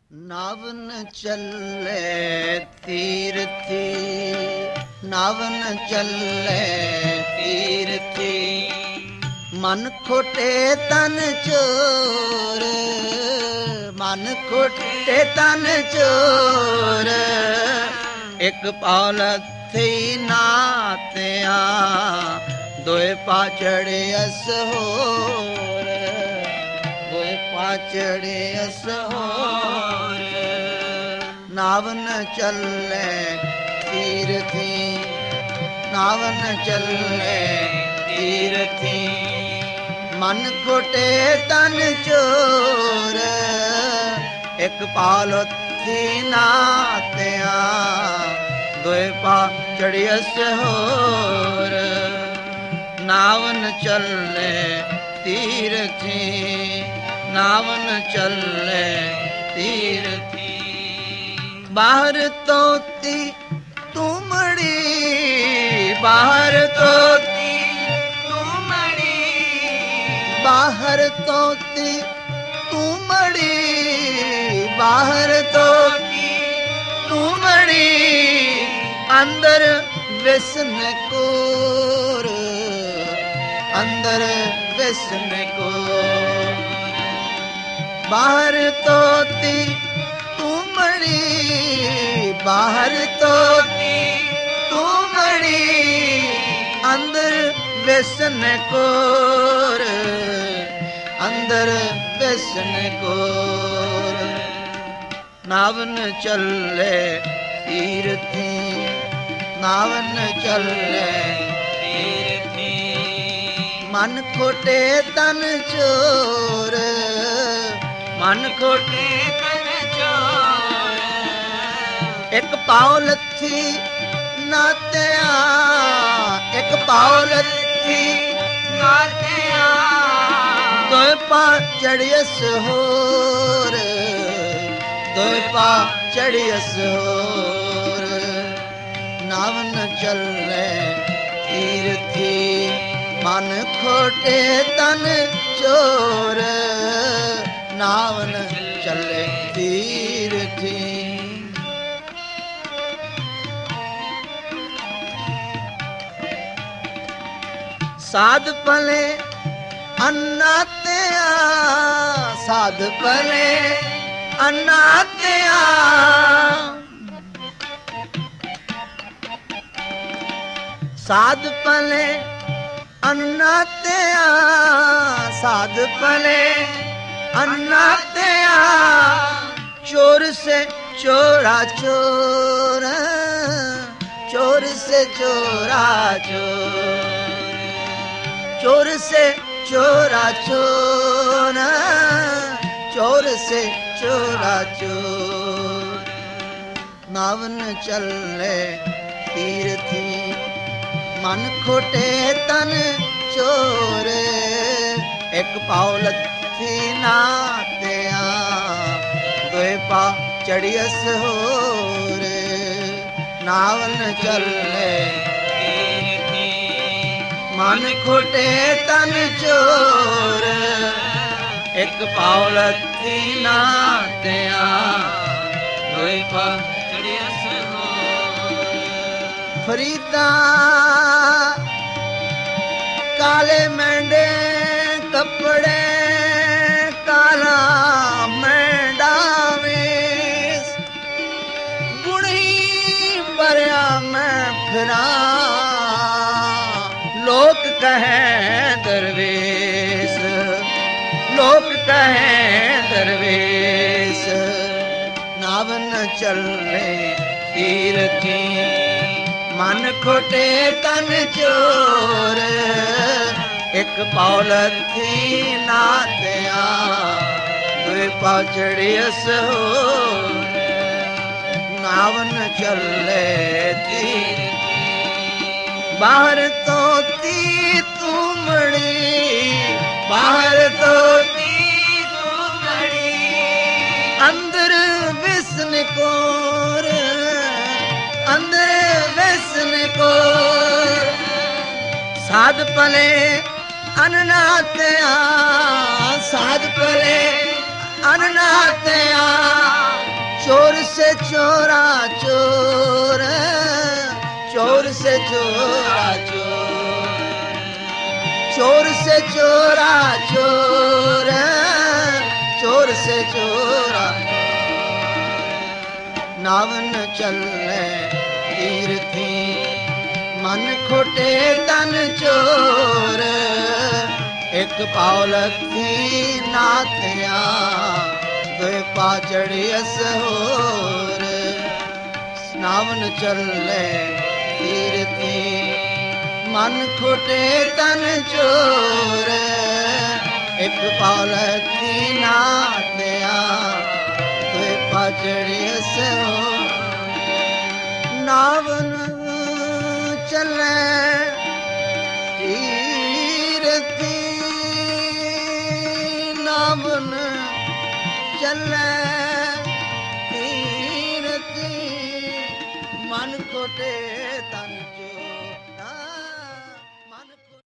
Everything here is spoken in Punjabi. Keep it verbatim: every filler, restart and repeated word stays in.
ਨਾਵਨ ਚੱਲੇ ਤੀਰਥੀ, ਨਾਵਨ ਚੱਲੇ ਤੀਰਥੀ, ਮਨ ਖੋਟੇ ਤਨ ਚੋਰ, ਮਨ ਖੋਟੇ ਤਨ ਚੋਰ, ਇੱਕ ਪੌਲਥੀ ਨਾਤਿਆ, ਦੋਏ ਪਾਚੜੇ ਅਸ ਹੋਰ, ਦੋਏ ਪਾਚੜੇ ਅਸ ਹੋਰ, ਨਾਵਨ ਚੱਲੇ ਤੀਰਥੀ, ਨਾਵਨ ਚੱਲੇ ਤੀਰਥੀ, ਮਨ ਖੋਟੇ ਤਨ ਚੋਰ, ਇੱਕ ਪੌਲਥੀ ਨਾਤਿਆ, ਦੋਏ ਪਾਚੜੇ ਅਸ ਹੋਰ, ਨਾਵਨ ਚੱਲੇ ਤੀਰਥੀ, ਨਾਵਨ ਚੱਲੇ ਤੀਰਥੀ, ਬਾਹਰ ਤੋਤੀ ਤੁਮੜੀ, ਬਾਹਰ ਤੋਤੀ ਤੁਮੜੀ, ਬਾਹਰ ਤੋਤੀ ਤੁਮੜੀ, ਬਾਹਰ ਤੋਤੀ ਤੁਮੜੀ, ਅੰਦਰ ਵਿਸਨ ਕੋਰ, ਅੰਦਰ ਵਿਸਨ ਕੋਰ, ਬਾਹਰ ਤੋਤੀ ਤੁਮੜੀ, ਬਾਹਰ ਤੋਤੀ ਤੁਮੜੀ, ਅੰਦਰ ਵਿਸਨ ਕੋਰ, ਅੰਦਰ ਵਿਸਨ ਕੋਰ, ਨਾਵਨ ਚੱਲੇ ਤੀਰਥੀ, ਨਾਵਨ ਚੱਲੇ ਤੀਰਥੀ, ਮਨ ਖੋਟੇ ਤਨ ਚੋਰ, ਮਨ ਖੋਟੇ ਤਨ ਚੋਰ, ਇੱਕ ਪੌਲਥੀ ਨਾਤਿਆ, ਇੱਕ ਪੌਲਥੀ ਨਾਤਿਆ, ਦੋਏ ਪਾਚੜੇ ਅਸ ਹੋਰ, ਦੋਏ ਪਾਚੜੇ ਅਸ ਹੋਰ, ਨਾਵਨ ਚੱਲੇ ਤੀਰਥੀ, ਮਨ ਖੋਟੇ ਤਨ ਚੋਰ, ਨਾਵਨ ਚੱਲੇ ਤੀਰਥੀ, ਸਾਧ ਭਲੇ ਅਨਾਤਿਆ, ਸਾਧ ਭਲੇ ਅਨਾਤਿਆ, ਸਾਧ ਭਲੇ ਅਨਾਤਿਆ, ਸਾਧ ਭਲੇ ਅਨਾਤਿਆ, ਚੋਰ ਸੇ ਚੋਰਾ ਚੋਰ, ਚੋਰ ਸੇ ਚੋਰਾ ਚੋਰ, चोर से चोरा चोर, चोर से चोरा चोर, नावन चले तीरथी, मन खोटे तन चोर, एक पौलथी नातया, दोए पाचड़े अस होर, नावन चले ਮਨ ਖੋਟੇ ਤਨ ਚੋਰ, ਇੱਕ ਪੌਲਥੀ ਨਾਤਿਆ, ਦੋਏ ਪਾਚੜੇ ਅਸ ਹੋਰ, ਫਰੀਦਾ ਕਾਲੇ ਮੈਂਡੇ ਕੱਪੜੇ, ਕਾਲਾ ਮੈਂਡਾ ਵੇਸ, ਗੁਣੀ ਭਰਿਆ ਮੈਂ ਫਿਰਾਂ, ਲੋਕ ਕਹੈ ਦਰਵੇਸ਼, ਲੋਕ ਕਹੈ ਦਰਵੇਸ਼, ਨਾਵਨ ਚੱਲੇ ਤੀਰਥੀ, ਮਨ ਖੋਟੇ ਤਨ ਚੋਰ, ਇੱਕ ਪੌਲਥੀ ਨਾਤਿਆ, ਦੋਏ ਪਾਚੜੇ ਅਸ ਹੋਰ, ਨਾਵਨ ਚੱਲੇ ਤੀਰਥੀ, ਬਾਹਰ ਤੋਤੀ ਤੁਮੜੀ, ਬਾਹਰ ਤੋਤੀ ਤੁਮੜੀ, ਅੰਦਰ ਵਿਸਨ ਕੋਰ, ਅੰਦਰ ਵਿਸਨ ਕੋਰ, ਸਾਧ ਭਲੇ ਅਨਨਾਤਿਆ, ਸਾਧ ਭਲੇ ਅਨਨਾਤਿਆ, चोरा चोर, चोर से चोरा चोर, चोर से चोरा चोर, चोर से चोरा। नावन चले तीर्थी मन खोटे तन चोर, एक पावलक थी नाथिया दो पाचड़ी असहोर। नावन चले तीर्थी मन खोटे तन चोर, एक पावलक थी नाथिया दो पाचड़ी असहोर। नावन चले तीर्थी, नावन चले तीर्थी मन खोटे